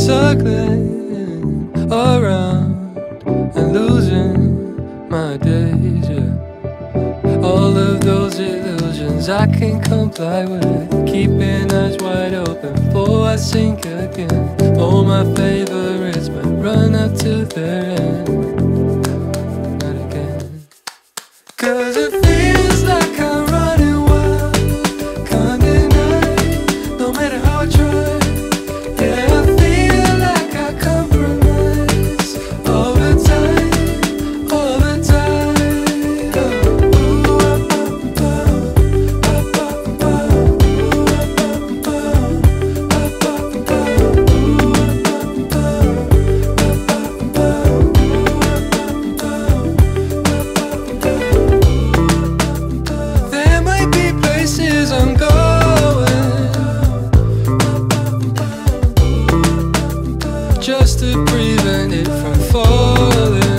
circling around and losing my days, yeah. All of those illusions I can't comply with, keeping eyes wide open before I sink again. All my favorites might run out to their end, not again. 'Cause it feels like I'm running wild, can't deny, no matter how I try. Yeah, I feel like I compromise all the time, all the time. There might be places I'm going just to prevent it from falling.